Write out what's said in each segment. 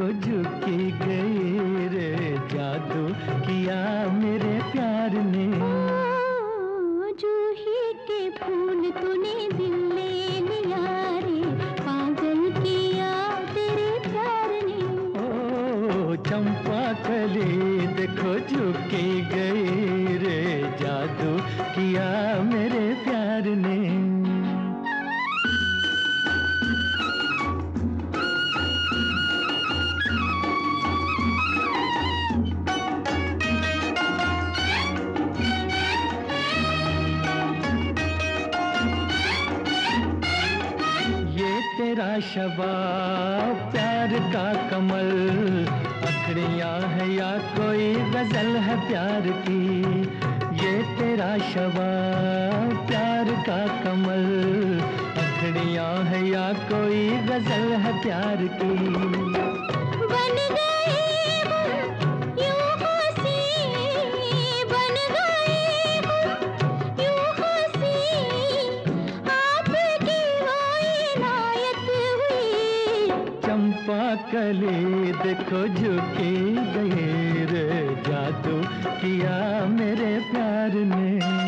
देखो झुकी गई रे, जादू किया मेरे प्यार ने। ओ जूही के फूल तूने दिल ले लिया रे, पागल किया तेरे प्यार ने। ओ चंपा कली देखो झुकी गई रे, जादू किया मेरे प्यार ने। तेरा शबाब प्यार का कमल, अखड़ियाँ है या कोई गजल है प्यार की। ये तेरा शबाब प्यार का कमल, अखड़ियाँ है या कोई गजल है प्यार की। बन गए यूं हंसी, बन गए यूं हंसी, आपकी वो इनायत हुई। चंपा कली देखो झुकी गई रे, जादू किया मेरे प्यार ने।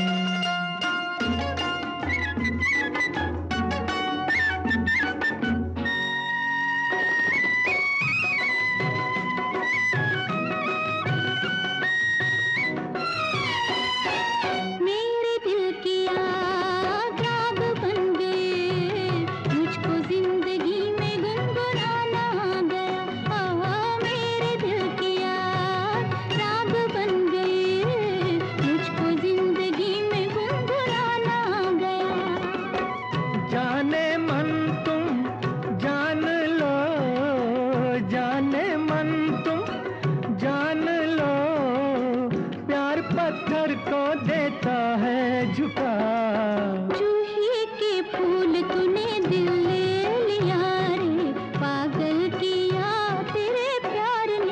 पत्थर को देता है झुका। जूही के फूल तूने दिल ले लिया रे, पागल किया तेरे प्यार ने।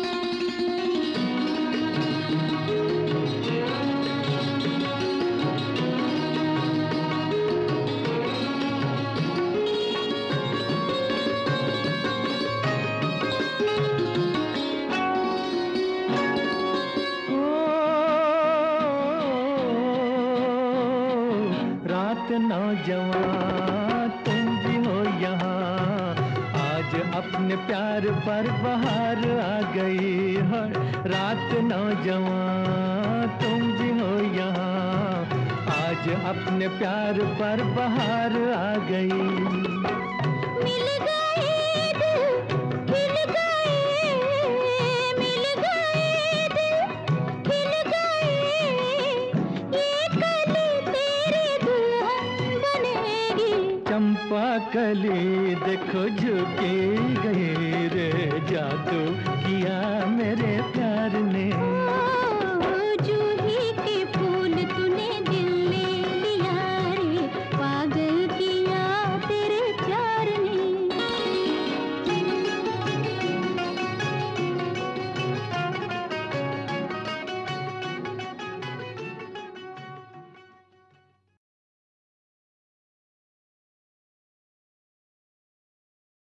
नौजवान तुम भी हो यहाँ, आज अपने प्यार पर बहार आ गई है। रात नौजवान तुम भी हो यहाँ, आज अपने प्यार पर बहार आ गई। मिल गए दिल खिल गए, मिल गए दिल खिल गए, ये कली तेरी दुल्हन बनेगी। चंपा कली देखो झुकी गई रे, जादू किया